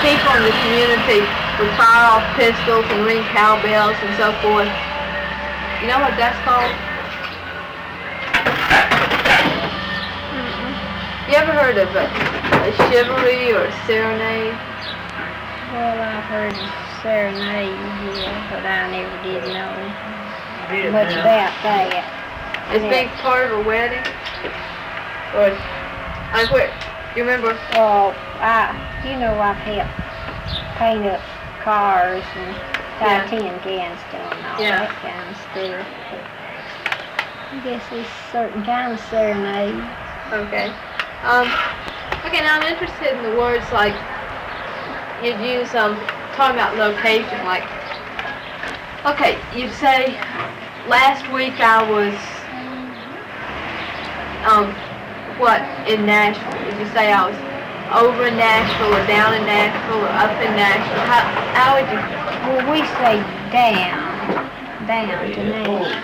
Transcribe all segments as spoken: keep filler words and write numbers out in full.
people in the community would fire off pistols and ring cowbells and so forth. You know what that's called? You ever heard of a, a chivalry or a serenade? Well, I've heard of serenade, yeah, but I never did know much about that. It's Yeah. being part of a wedding? Or, I quit. You remember? Well, I, you know, I've helped paint up cars and tie Yeah. tin cans to them and all Yeah. that kind of stuff. But I guess it's a certain kind of serenade. Okay. Um, okay, now I'm interested in the words like, you'd use, um, talking about location, like, okay, you say, last week I was, um, what, in Nashville? Did you say I was over in Nashville or down in Nashville or up in Nashville? How, how would you? Well, we say down, down to Nashville.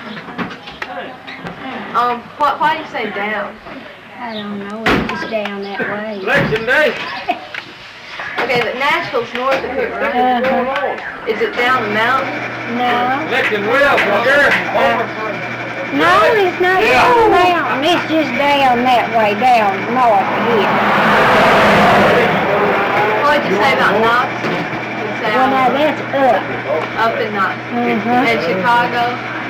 Um, why, why do you say down? I don't know, it's just down that way. Election day. Okay, but Nashville's north of here, right? Uh-huh. Is it down the mountain? No, Election well, Booker. no, it's not down the mountain, it's just down that way, down north of here. What did you say about Knox? You say Well, now um, that's up. up in Knox. Mhm. And Chicago?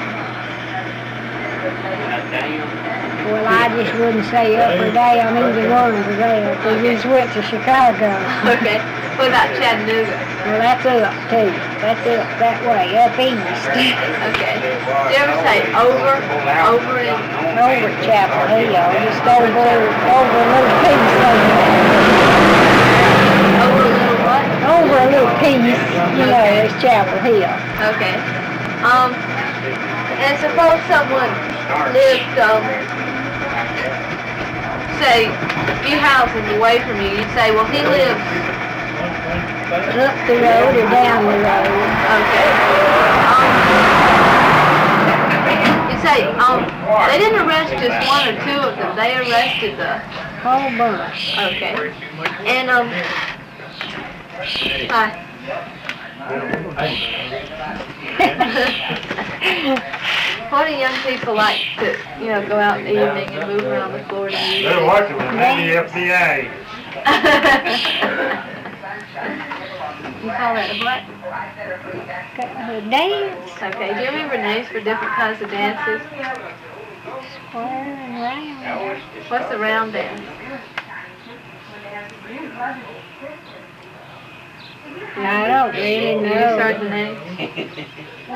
Well, I just wouldn't say up or down, either one of there, because we just went to Chicago. Okay. What about Chattanooga? Well, that's up too, that's up that way, up east. Okay. Do you ever say over? Over in... Over at Chapel Hill, just over, over a little piece of Over a little what? over a little piece, you know, is Chapel Hill. Okay. Um, and suppose someone lived, um, say, a few houses away from you. You'd say, well, he lives... Up the road or down the road. Okay. Um, you say, um, they didn't arrest just one or two of them. They arrested the... Whole bunch. Okay. And, um... Hi. What do young people like to, you know, go out in the evening and move around the floor to music? They're working with the F B I. You call that a what? The dance, Okay. Do you remember names for different kinds of dances? square and round. What's the round dance? I don't really Can you know. start the name? Well,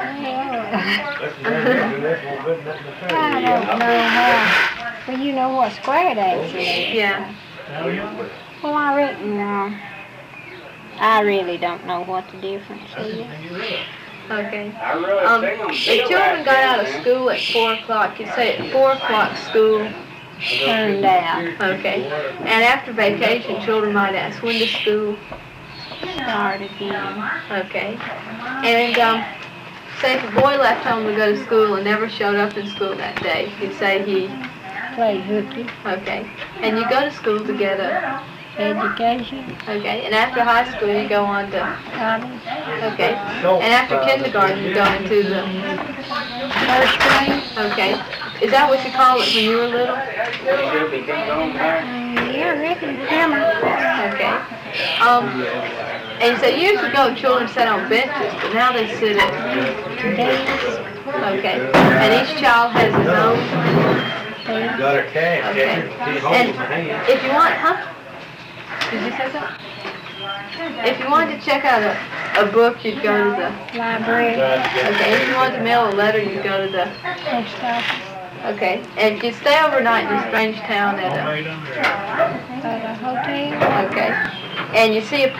I don't know how. Well, you know what square dance is. Yeah. Well, I reckon, uh, I really don't know what the difference is. Okay. Um, if children got out of school at four o'clock, you say at four o'clock school. Turned out. Okay. And after vacation, children might ask, when does school? Start again. Okay. And um, say if a boy left home to go to school and never showed up in school that day, you say he. Play hooky. Okay. And you go to school to get a. Education. Okay. And after high school, you go on to. College. Okay. And after kindergarten, you go into the. First grade. Okay. Is that what you call it when you were little? Um, yeah, I reckon. Hammer. Okay. Um, and so years ago, children sat on benches, but now they sit at. Desks. Okay. And each child has his own. Got her cash. Okay. And if you want, huh? Did you say something? If you wanted to check out a, a book, you'd go to the. Library. Okay. If you wanted to mail a letter, you'd go to the. Post office. Okay. And you'd stay overnight in a strange town at a. At a hotel. Okay. And you see a